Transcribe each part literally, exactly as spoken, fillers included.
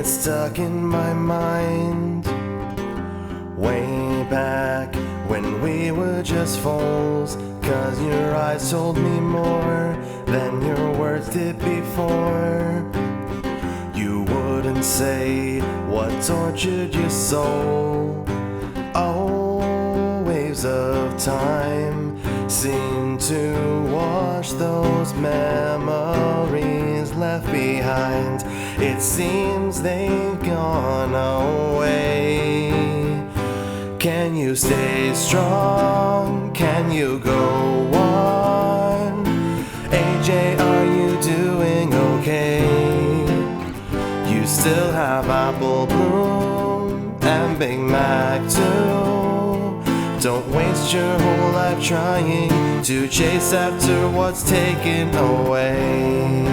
it's stuck in my mind. Way back when we were just fools, 'cause your eyes told me more than your words did before. You wouldn't say what tortured your soul. Oh, waves of time seem to wash those memories left behind. It seems they've gone away. Can you stay strong? Can you go on? A J, are you doing okay? You still have Apple Bloom and Big Mac too. Don't waste your whole life trying to chase after what's taken away.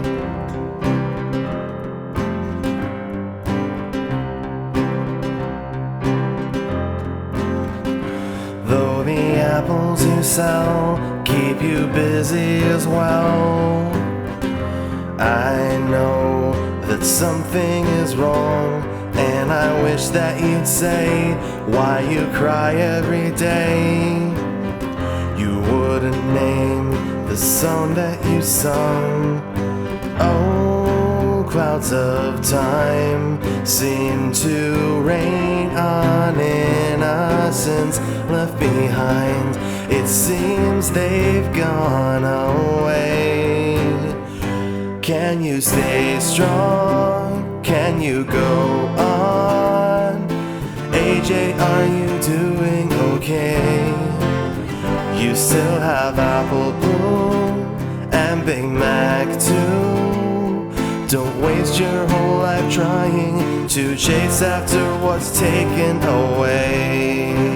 Though the apples you sell keep you busy as well, I know that something is wrong, and I wish that you'd say why you cry every day. You wouldn't name the song that you sung. Oh, clouds of time seem to rain on innocence left behind. It seems they've gone away. Can you stay strong? Can you go on? A J, are you doing okay? You still have Apple Bloom and Big Mac too. Don't waste your whole life trying to chase after what's taken away.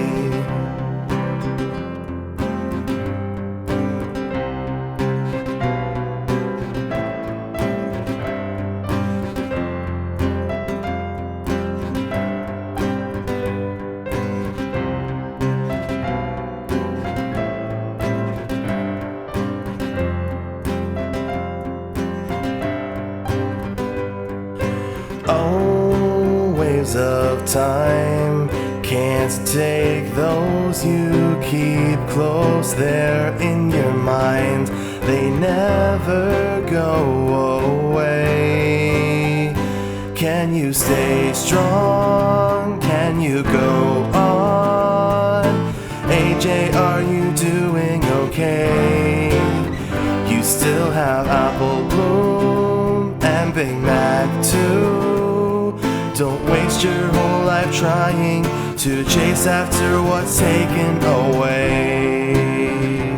Oh, waves of time can't take those you keep close there in your mind. They never go away. Can you stay strong? Can you go on? A J, are you doing okay? You still have Apple Bloom and Big Mac too. Don't waste your whole life trying to chase after what's taken away.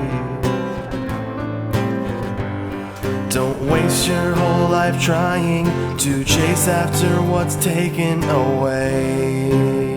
Don't waste your whole life trying to chase after what's taken away.